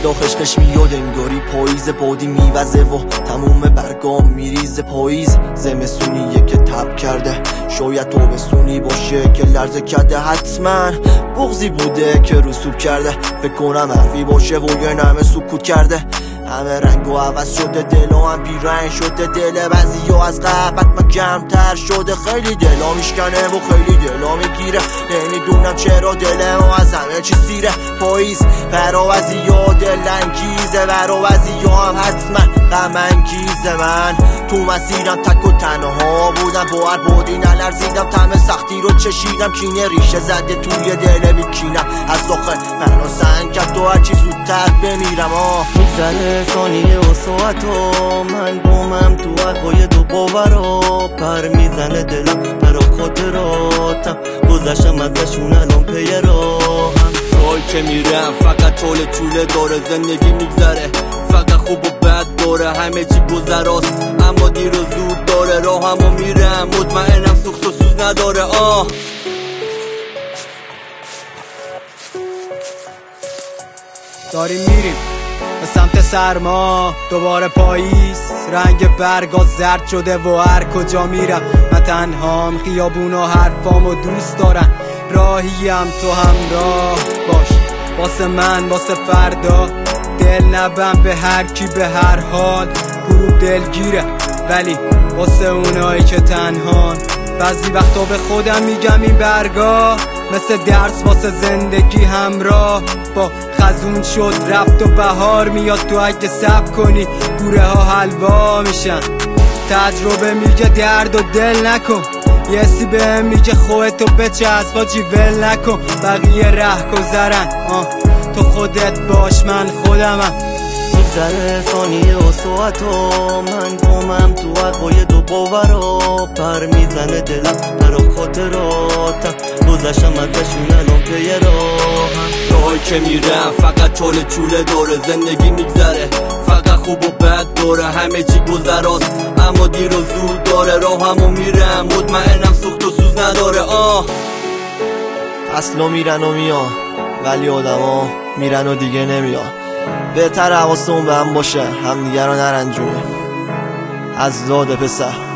فردا خشخش میاد انگاری پاییز، بادی میوزه و تموم برگام میریزه. پاییز زمستونیه که تب کرده، شاید تابستونی باشه که لرزه کرده. حتما بغضی بوده که رسوب کرده، فکر کنم حرفی باشه و یه نمه سکوت کرده. همه رنگ و عوض شده، دل هم بیرنگ شده، دل بعضی ها از قبط من کمتر شده. خیلی دلا میشکنه و خیلی دلا میگیره، نمیدونم چرا دل ما از همه چی سیره. پاییز برا بعضی ها دلنگیزه، برا بعضی ها هم حتما غم انگیزه. من تو مسیرم تک و تنها بودم، با هر بادی نلرزیدم، طعم سختی رو چشیدم. کینه ریشه زده توی دل بیکینم، از آخر منو سنگ کرد تو هرچی زودتر بمیرم. میزنه ثانیه و ساعتا، من گمم تو حرفای دو باورا. پر میزنه دلم برا خاطراتم، گذشتم ازشون الان پی راهم. راهی که میرم فقط طوله داره، زندگی میگذره فقط خوب و بد داره، همه چی گذراست اما دیر و زود داره. راهمو میرم مطمئنم سوخت و سوز نداره. داریم میریم به سمت سرما، دوباره پاییز، رنگ برگا زرد شده و هر کجا میرم من تنهام. خیابون و حرفامو دوست دارن، راهیم تو همراه باش واسه من واسه فردا. دل نبم به هر کی به هر حال، گروه دلگیره ولی واسه اونایی که تنهان. بعضی وقتا به خودم میگم این برگا مثل درس واسه زندگی همراه با خزون شد رفت و بهار میاد. تو اگه صبر کنی گوره ها حلوا میشن. تجربه میگه درد و دل نکن، یه سی بهم میگه خودتو بچسب باجی ول نکن. بقیه ره گذرن تو خودت باش من خودمم. میگذره ثانیه و ساعتا، من گمم تو حرفای دو باورا. پر میزنه دلم برا خاطراتم، گذشتم ازشون الان پی راهم. راهی که میرم فقط چوله داره، زندگی میگذره فقط خوب و بد داره، همه چی گذراست اما دیر و زود داره. راهمو میرم مطمئنم سوخت و سوز نداره. اصلا میرن و میان ولی آدما میرن و دیگه نمیان. بهتر حواسمون به هم باشه، همدیگه رو نرنجونه. از داد پسر.